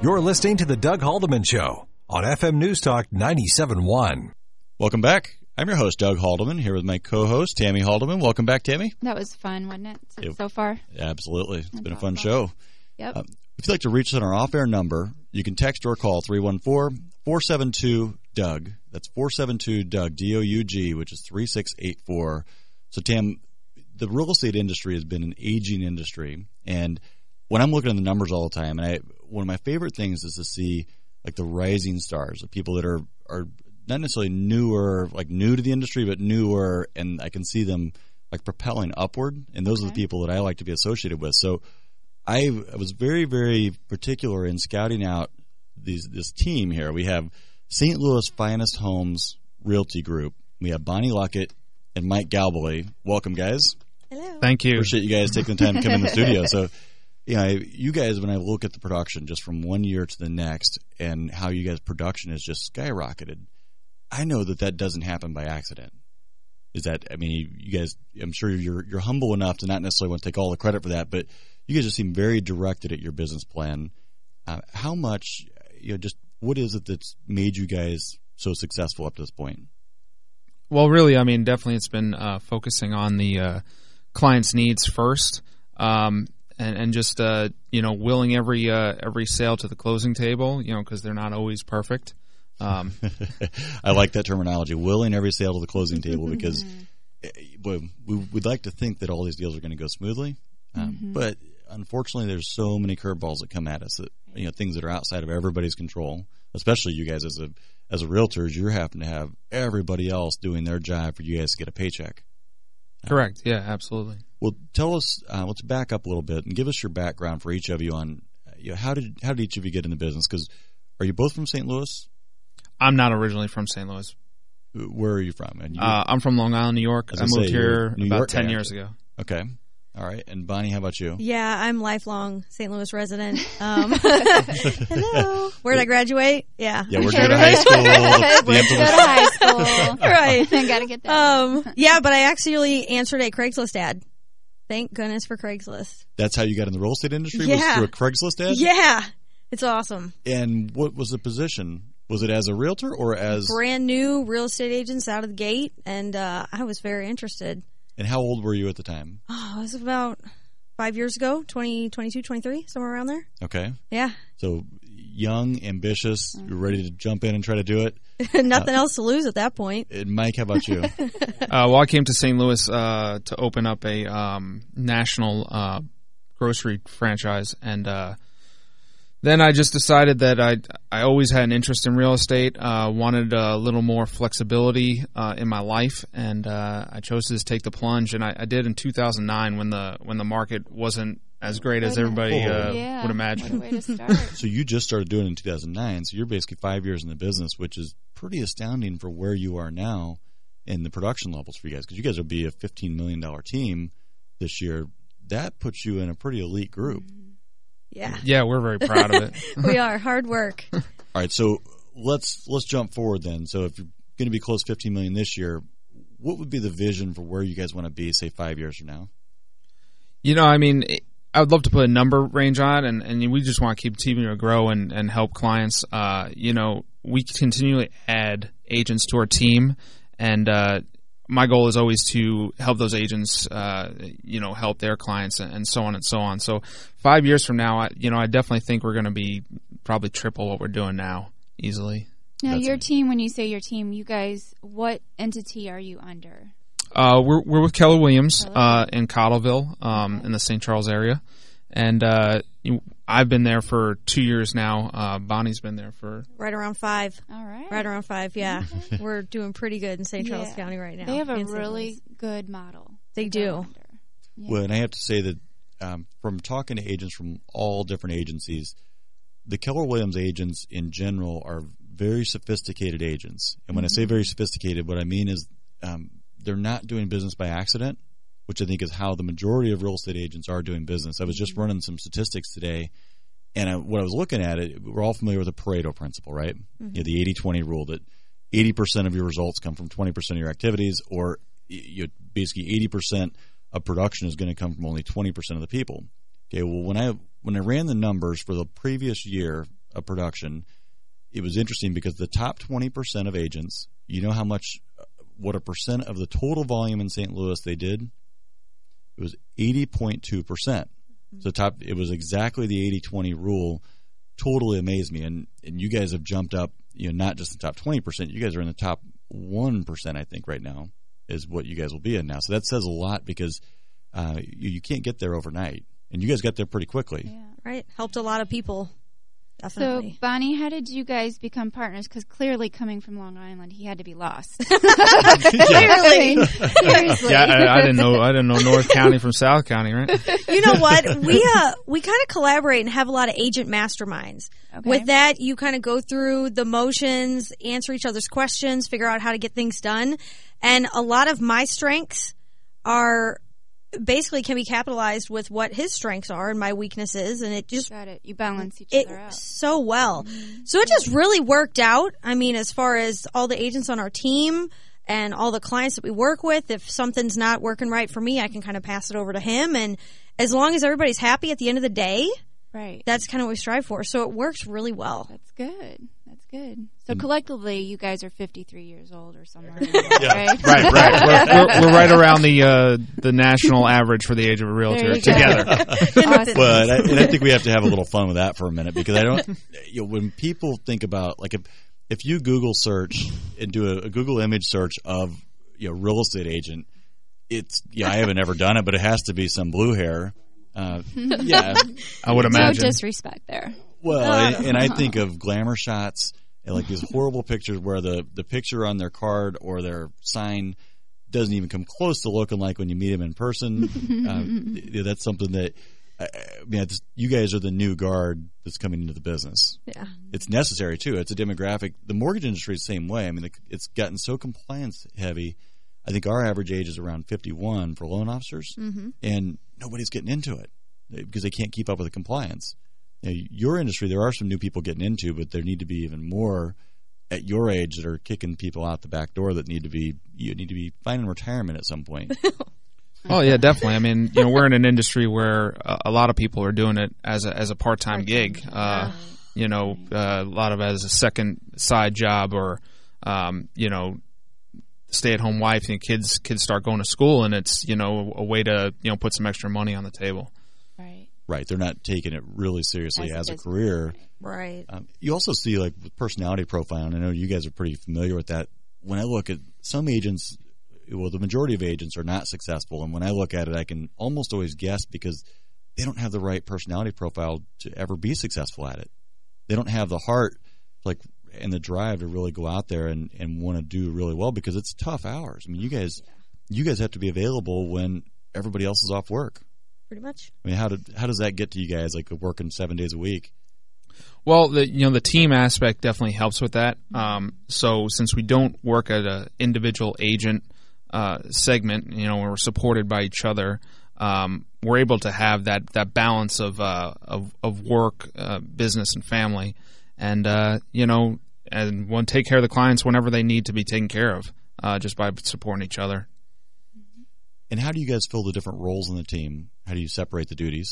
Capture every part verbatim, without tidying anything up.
You're listening to The Doug Haldeman Show on F M News Talk ninety-seven point one. Welcome back. I'm your host, Doug Haldeman, here with my co-host, Tammy Haldeman. Welcome back, Tammy. That was fun, wasn't it, so, Yep. so far? Absolutely. It's That's been a awesome. fun show. Yep. Uh, if you'd like to reach us on our off-air number, you can text or call three one four, four seven two, D O U G. That's four seven two, D O U G, D O U G, which is three six eight four. So, Tam, the real estate industry has been an aging industry, and when I'm looking at the numbers all the time, and I, one of my favorite things is to see like the rising stars, the people that are, are not necessarily newer, like new to the industry, but newer, and I can see them like propelling upward, and those Okay. are the people that I like to be associated with. So I, I was very, very particular in scouting out these this team here. We have Saint Louis Finest Homes Realty Group. We have Bonnie Luckett and Mike Galbally. Welcome, guys. Hello. Thank you. Appreciate you guys taking the time to come in the studio. So, you know, you guys, when I look at the production just from one year to the next and how you guys' production has just skyrocketed, I know that that doesn't happen by accident. Is that, I mean, you guys, I'm sure you're you're humble enough to not necessarily want to take all the credit for that, but you guys just seem very directed at your business plan. Uh, how much, you know, just what is it that's made you guys so successful up to this point? Well, really, I mean, definitely it's been uh, focusing on the uh, client's needs first, um, and, and just, uh, you know, willing every uh, every sale to the closing table, you know, because they're not always perfect. Um, I like that terminology, willing every sale to the closing table, because well, we would like to think that all these deals are going to go smoothly, um, Mm-hmm. but unfortunately, there's so many curveballs that come at us that, you know, things that are outside of everybody's control. Especially you guys as a as a realtors, you're having to have everybody else doing their job for you guys to get a paycheck. correct. Yeah, absolutely. Well, tell us. Uh, let's back up a little bit and give us your background for each of you on, you know, how did how did each of you get in the business? Because are you both from Saint Louis? I'm not originally from Saint Louis. Where are you from? And you, Uh, I'm from Long Island, New York. As I I moved say, you're here New about York ten guy, years aren't you? ago. okay, all right. And Bonnie, how about you? Yeah, I'm lifelong Saint Louis resident. Um, hello. Where did I graduate? Yeah. Yeah, we're going to high school. The Let's go to infamous- high school. Right. Got to get that. Um, yeah, but I actually answered a Craigslist ad. Thank goodness for Craigslist. That's how you got in the real estate industry? Was Yeah. through a Craigslist ad? Yeah. It's awesome. And what was the position? Was it as a realtor or as? Brand new real estate agents out of the gate, and uh, I was very interested. And how old were you at the time? Oh, it was about five years ago, twenty, twenty-two, twenty-three, somewhere around there. Okay. Yeah. So young, ambitious, you're ready to jump in and try to do it. Nothing else to lose at that point. And Mike, how about you? Uh, well, I came to Saint Louis uh, to open up a um, national uh, grocery franchise, and uh, then I just decided that I I always had an interest in real estate, uh, wanted a little more flexibility uh, in my life, and uh, I chose to just take the plunge, and I, I did in two thousand nine when the when the market wasn't as great as Goodness. everybody uh, yeah. would imagine. What a way to start. So you just started doing it in two thousand nine, so you're basically five years in the business, which is pretty astounding for where you are now in the production levels for you guys, because you guys will be a fifteen million dollars team this year. That puts you in a pretty elite group. Yeah. Yeah, we're very proud of it. We are. Hard work. All right, so let's let's jump forward then. So if you're going to be close to fifteen million dollars this year, what would be the vision for where you guys want to be, say, five years from now? You know, I mean, I would love to put a number range on it, and, and we just want to keep continuing to grow and, and help clients. Uh, you know, we continually add agents to our team, and uh, my goal is always to help those agents, uh, you know, help their clients and, and so on and so on. So five years from now, I, you know, I definitely think we're going to be probably triple what we're doing now easily. Now, That's your amazing. team, when you say your team, you guys, what entity are you under? Uh, we're we're with Keller Williams Keller uh, in Cottleville, um, in the Saint Charles area, and uh, you, I've been there for two years now. Uh, Bonnie's been there for Right around five. All right. Right around five, yeah. We're doing pretty good in Saint Charles Yeah. County right now. They have a in Saint really Louis. good model. They to do. go under. Yeah. Well, and I have to say that um, from talking to agents from all different agencies, the Keller Williams agents in general are very sophisticated agents. And when I say very sophisticated, what I mean is um, they're not doing business by accident, which I think is how the majority of real estate agents are doing business. I was just running some statistics today, and I, what I was looking at, it, we're all familiar with the Pareto principle, right? Mm-hmm. You know, the eighty twenty rule, that eighty percent of your results come from twenty percent of your activities, or you basically eighty percent of production is going to come from only twenty percent of the people. Okay, well, when I when I ran the numbers for the previous year of production. It was interesting because the top twenty percent of agents, you know how much, what a percent of the total volume in Saint Louis they did? It was eighty point two percent. So top, it was exactly the eighty twenty rule. Totally amazed me. And, and you guys have jumped up, you know, not just the top twenty percent, you guys are in the top one percent, I think, right now, is what you guys will be in now. So that says a lot because uh, you, you can't get there overnight. And you guys got there pretty quickly. Yeah. Right. Helped a lot of people. Definitely. So, Bonnie, how did you guys become partners? Because clearly, coming from Long Island, he had to be lost. Clearly. Seriously. Yeah, I, I didn't know. I didn't know North County from South County, right? You know what? We uh we kind of collaborate and have a lot of agent masterminds. Okay. With that, you kind of go through the motions, answer each other's questions, figure out how to get things done. And a lot of my strengths are basically can be capitalized with what his strengths are and my weaknesses, and it just Got it. You balance each it other out. so well. So it just really worked out. I mean, as far as all the agents on our team and all the clients that we work with, if something's not working right for me, I can kind of pass it over to him. And as long as everybody's happy at the end of the day, Right. that's kind of what we strive for. So it works really well. That's good. That's good. So collectively, you guys are fifty-three years old or somewhere. In there, right? Right, right. We're, we're, we're right around the uh, the national average for the age of a There realtor you go. together. Awesome. Well, and I, and I think we have to have a little fun with that for a minute because I don't, you know, when people think about, like, if, if you Google search and do a, a Google image search of, you know, real estate agent, it's, yeah, I haven't ever done it, but it has to be some blue hair. Uh, yeah. I would No imagine. disrespect there. Well, and, and I think of glamour shots and like these horrible pictures where the, the picture on their card or their sign doesn't even come close to looking like when you meet them in person. uh, yeah, that's something that, I, I mean, it's, you guys are the new guard that's coming into the business. Yeah. It's necessary too. It's a demographic. The mortgage industry is the same way. I mean, it's gotten so compliance heavy. I think our average age is around fifty-one for loan officers, mm-hmm. and nobody's getting into it because they can't keep up with the compliance. You know, your industry, there are some new people getting into, but there need to be even more at your age that are kicking people out the back door that need to be you need to be finding retirement at some point. Oh yeah, definitely. I mean, you know, we're in an industry where a, a lot of people are doing it as a as a part time gig. Uh, you know, uh, a lot of it as a second side job, or um, you know, stay at home wife and kids kids start going to school, and it's, you know, a way to, you know, put some extra money on the table. Right. Right. They're not taking it really seriously As as, a a business. career. Right. Um, you also see, like, with personality profiling, I know you guys are pretty familiar with that. When I look at some agents, well, the majority of agents are not successful, and when I look at it, I can almost always guess because they don't have the right personality profile to ever be successful at it. They don't have the heart, like, and the drive to really go out there and, and want to do really well because it's tough hours. I mean, you guys, you guys have to be available when everybody else is off work. Pretty much. I mean, how did how does that get to you guys? Like working seven days a week? Well, the you know the team aspect definitely helps with that. Um, so since we don't work at an individual agent uh, segment, you know, we're supported by each other. Um, we're able to have that that balance of uh, of, of work, uh, business, and family, and uh, you know, and one take care of the clients whenever they need to be taken care of, uh, just by supporting each other. And how do you guys fill the different roles in the team? How do you separate the duties?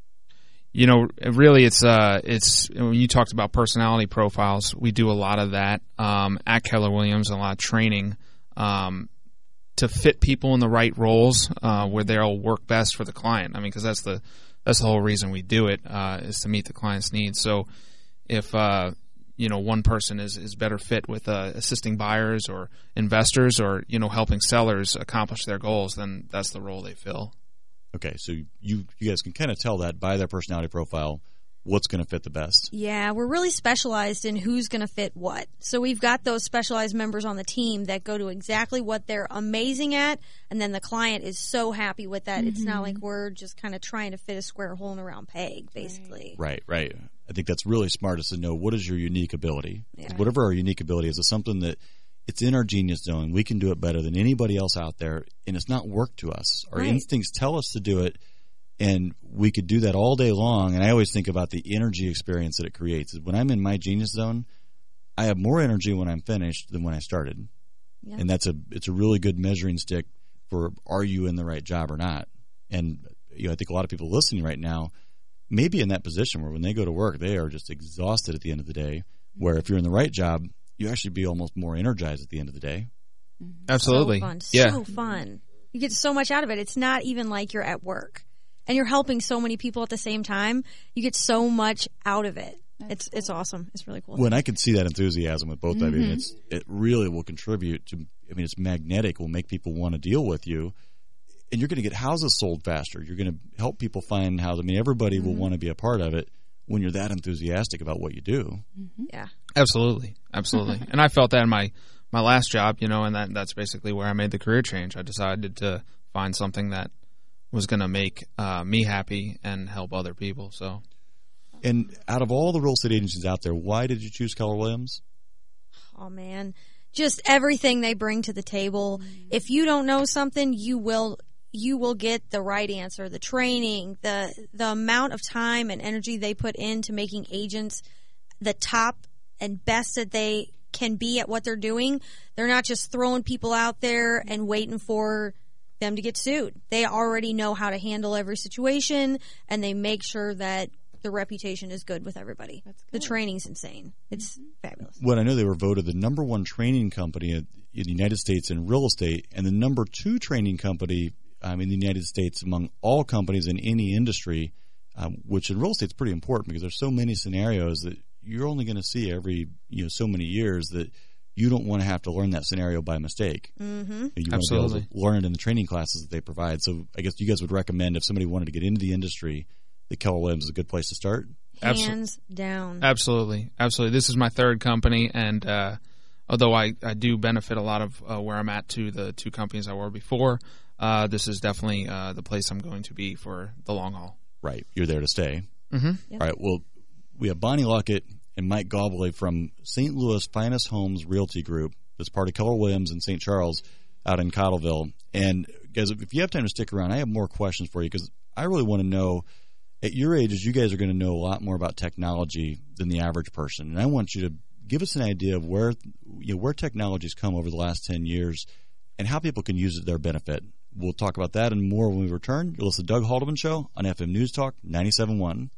You know, really, it's uh, it's when you talked about personality profiles, we do a lot of that um, at Keller Williams, a lot of training um, to fit people in the right roles uh, where they'll work best for the client. I mean, because that's the that's the whole reason we do it uh, is to meet the client's needs. So, if uh, you know, one person is, is better fit with uh, assisting buyers or investors, or, you know, helping sellers accomplish their goals, then that's the role they fill. Okay, so you you guys can kind of tell that by their personality profile what's going to fit the best. Yeah, we're really specialized in who's going to fit what. So we've got those specialized members on the team that go to exactly what they're amazing at, and then the client is so happy with that. Mm-hmm. It's not like we're just kind of trying to fit a square hole in a round peg, basically. Right, right. I think that's really smart, is to know what is your unique ability. Yeah. Whatever our unique ability is, it's something that it's in our genius zone. We can do it better than anybody else out there, and it's not work to us. Our Right. instincts tell us to do it, and we could do that all day long. And I always think about the energy experience that it creates. When I'm in my genius zone, I have more energy when I'm finished than when I started. Yeah. And that's a it's a really good measuring stick for, are you in the right job or not? And, you know, I think a lot of people listening right now, may be in that position where when they go to work, they are just exhausted at the end of the day, where if you're in the right job, you actually be almost more energized at the end of the day. Absolutely. So fun. Yeah. So fun. You get so much out of it. It's not even like you're at work. And you're helping so many people at the same time. You get so much out of it. That's it's cool. it's awesome. It's really cool. When I can see that enthusiasm with both Mm-hmm. of you, it's it really will contribute to. I mean, it's magnetic. Will make people want to deal with you, and you're going to get houses sold faster. You're going to help people find houses. I mean, everybody Mm-hmm. will want to be a part of it when you're that enthusiastic about what you do. Yeah. Absolutely, absolutely. And I felt that in my, my last job, you know, and that that's basically where I made the career change. I decided to find something that was going to make uh, me happy and help other people. So, And out of all the real estate agencies out there, why did you choose Keller Williams? Oh man, just everything they bring to the table. If you don't know something, you will you will get the right answer. The training, the the amount of time and energy they put into making agents the top and best that they can be at what they're doing. They're not just throwing people out there and waiting for them to get sued. They already know how to handle every situation, and they make sure that the reputation is good with everybody. That's The good. training's insane. It's fabulous. Well, I know they were voted the number one training company in the United States in real estate, and the number two training company um, in the United States among all companies in any industry, um, which in real estate is pretty important because there's so many scenarios that you're only going to see every you know so many years that you don't want to have to learn that scenario by mistake. Mm-hmm. You want to be Absolutely. able to learn it in the training classes that they provide. So I guess you guys would recommend if somebody wanted to get into the industry, that Keller Williams is a good place to start. Absol- Hands down. absolutely, absolutely. This is my third company, and uh, although I, I do benefit a lot of uh, where I'm at to the two companies I were before, uh, this is definitely uh, the place I'm going to be for the long haul. Right. You're there to stay. Mm-hmm. Yep. All right. Well, we have Bonnie Luckett and Mike Gobbley from Saint Louis Finest Homes Realty Group. That's part of Keller Williams in Saint Charles out in Cottleville. And guys, if you have time to stick around, I have more questions for you because I really want to know, at your ages, you guys are going to know a lot more about technology than the average person. And I want you to give us an idea of where you know, where technology's come over the last ten years and how people can use it to their benefit. We'll talk about that and more when we return. You'll listen to Doug Haldeman Show on F M News Talk ninety-seven point one.